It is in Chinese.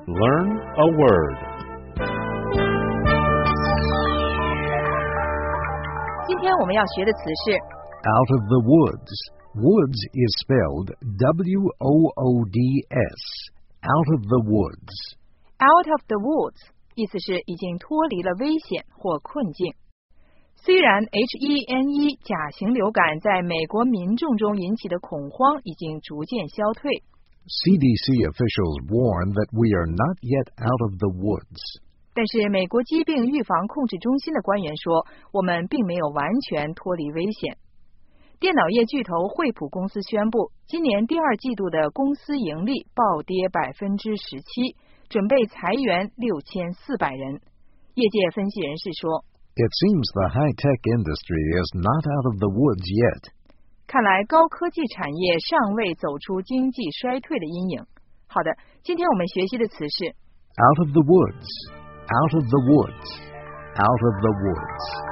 Learn a word. 今天我们要学的词是 Out of the woods. Woods is spelled W-O-O-D-S. Out of the woods. out of the woods， 意思是已经脱离了危险或困境。虽然 H1N1 甲型流感在美国民众中引起的恐慌已经逐渐消退， CDC officials warn that we are not yet out of the woods. 但是美国疾病预防控制中心的官员说，我们并没有完全脱离危险。电脑业巨头惠普公司宣布，今年第二季度的公司盈利暴跌 17%， 准备裁员6400人。业界分析人士说， It seems the high-tech industry is not out of the woods yet. 看来高科技产业尚未走出经济衰退的阴影。好的，今天我们学习的词是 Out of the woods. Out of the woods. Out of the woods.